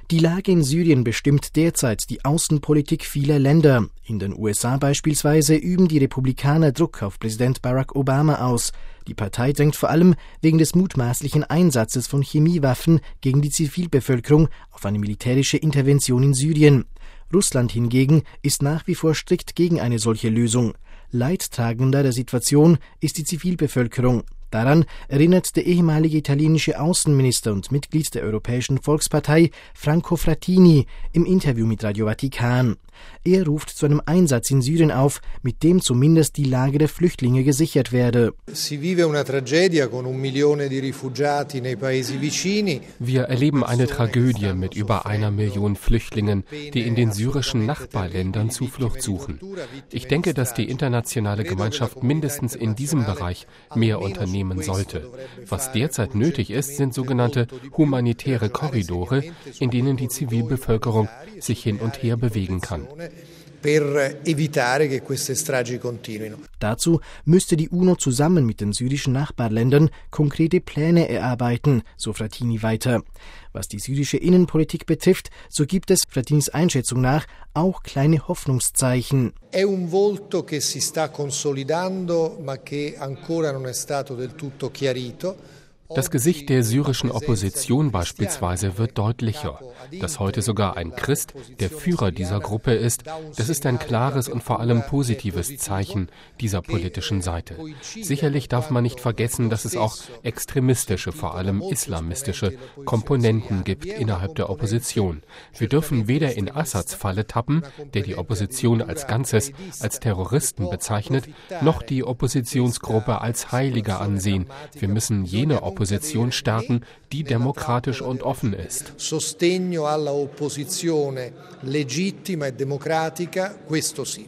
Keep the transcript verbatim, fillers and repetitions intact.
Die Lage in Syrien bestimmt derzeit die Außenpolitik vieler Länder. In den U S A beispielsweise üben die Republikaner Druck auf Präsident Barack Obama aus. Die Partei drängt vor allem wegen des mutmaßlichen Einsatzes von Chemiewaffen gegen die Zivilbevölkerung auf eine militärische Intervention in Syrien. Russland hingegen ist nach wie vor strikt gegen eine solche Lösung. Leidtragender der Situation ist die Zivilbevölkerung. Daran erinnert der ehemalige italienische Außenminister und Mitglied der Europäischen Volkspartei Franco Frattini im Interview mit Radio Vatikan. Er ruft zu einem Einsatz in Syrien auf, mit dem zumindest die Lage der Flüchtlinge gesichert werde. Wir erleben eine Tragödie mit über einer Million Flüchtlingen, die in den syrischen Nachbarländern Zuflucht suchen. Ich denke, dass die internationale Gemeinschaft mindestens in diesem Bereich mehr unternehmen sollte. Was derzeit nötig ist, sind sogenannte humanitäre Korridore, in denen die Zivilbevölkerung sich hin und her bewegen kann. Dazu müsste die UNO zusammen mit den syrischen Nachbarländern konkrete Pläne erarbeiten, so Frattini weiter. Was die syrische Innenpolitik betrifft, so gibt es Frattinis Einschätzung nach auch kleine Hoffnungszeichen. È un volto che si sta consolidando, ma che ancora non è stato del tutto chiarito. Das Gesicht der syrischen Opposition beispielsweise wird deutlicher. Dass heute sogar ein Christ der Führer dieser Gruppe ist, das ist ein klares und vor allem positives Zeichen dieser politischen Seite. Sicherlich darf man nicht vergessen, dass es auch extremistische, vor allem islamistische Komponenten gibt innerhalb der Opposition. Wir dürfen weder in Assads Falle tappen, der die Opposition als Ganzes als Terroristen bezeichnet, noch die Oppositionsgruppe als Heilige ansehen. Wir müssen jene Opposition Opposition stärken, die demokratisch und offen ist. Sostegno alla opposizione legittima e democratica, questo sì.